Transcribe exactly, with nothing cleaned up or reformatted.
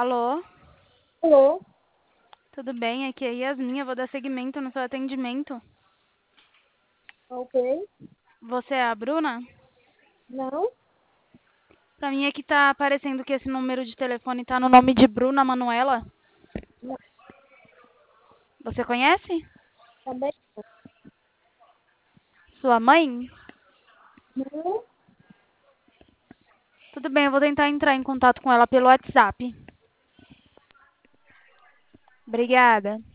Alô, Alô? tudo bem? Aqui é a Yasmin, eu vou dar seguimento no seu atendimento. Ok. Você é a Bruna? Não? Pra mim aqui tá aparecendo que esse número de telefone tá no nome de Bruna Manuela. Não. Você conhece? Também Sua mãe? não. Tudo bem, eu vou tentar entrar em contato com ela pelo WhatsApp. Obrigada.